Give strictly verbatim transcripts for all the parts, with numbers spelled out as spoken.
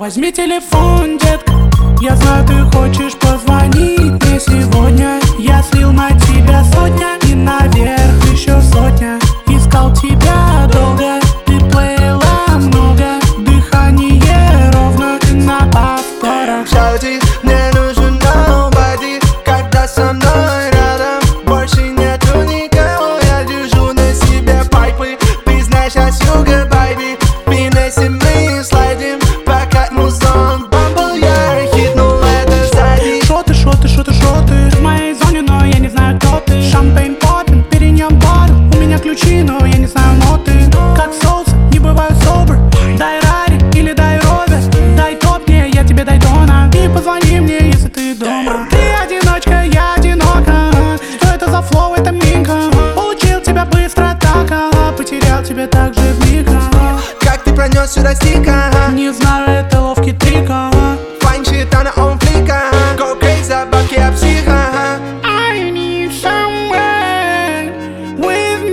Возьми телефон, детка. Я знаю, ты хочешь позвонить мне сегодня. Я слил на тебя сотня и наверх еще сотня. Искал тебя долго, ты плыла много. Дыхание ровно на повторах. Шаути, мне нужен nobody, когда со мной рядом. Больше нету никого, я держу на себе пайпы. Ты знаешь, я sugar baby, пинайся, мы слайдим. Пока музон бамбл, я хитнул это сзади. Шо ты, шо ты, шо ты, шо ты? В моей зоне, но я не знаю, кто ты. Шампейн поппин, перенем бар. У меня ключи, но я не знаю ноты. Как соус, не бываю собр. Дай рари или дай ровер. Дай топ мне, я тебе дай тона. И позвони мне, если ты дома. Ты одиночка, я одинока. Что это за флоу, это минка. Получил тебя быстро так, ага. Потерял тебя так же вмиг, ага. Как ты пронес сюда стик, ага. Не знаю, это ловкий трик, ага. Файн щит, она он флик, ага. Go crazy, бабки, я псих, ага. I need someone with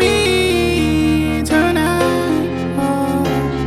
me tonight. Oh.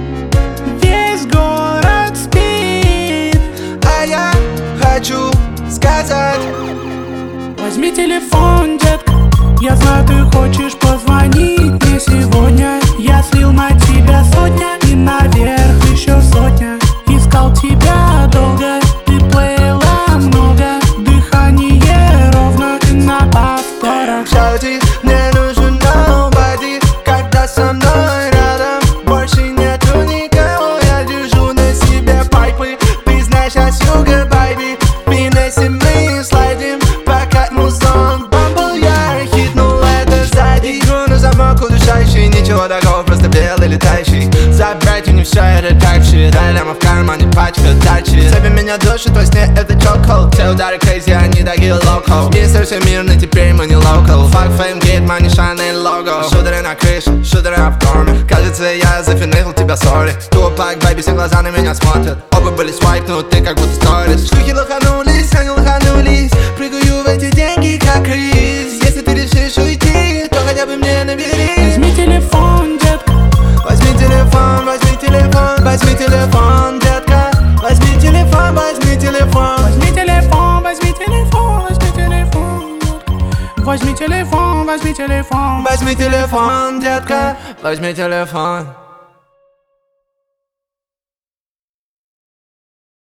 Весь город спит, А я хочу сказать: возьми телефон, детка. Я знаю, ты хочешь позвонить мне сегодня. Я слил на тебя сотня и наверх еще сотня. Искал тебя долго, ты плыла много. Дыхание ровно на повторах. шаути, мне нужен nobody, когда со мной рядом. Больше нету никого, я держу на себе пайпы. Ты знаешь, я sugar baby, пинайся, мы слайдим. Пока музон бамбл, я хитнул это сзади. Игру на замок удушающий, ничего такого, просто белый летающий. Забрать у не все, это так щит. Ляма в кармане, пачка тачит. Себе меня душит во сне, это чокол. Все удары crazy, они такие локо. Мистер все мирный, теперь мы не локал. Fuck fame, gate, money, shine and logo. Шутеры на крыше, шутеры в корме. Кажется, я зафинихал тебя, сори. Тупак, бэйби, все глаза на меня смотрят. Оба были свайп, но ты как будто сторис. Шлюхи лоханулись, они лоханулись. Прыгаю в эти деньги, как рис. Если ты решишь уйти, то хотя бы мне набери. Возьми телефон, детка. Возьми телефон, возьми телефон, возьми телефон, детка. Возьми телефон, возьми телефон. Возьми телефон, возьми телефон, возьми телефон. Возьми телефон, возьми телефон. Возьми телефон, детка. Возьми телефон.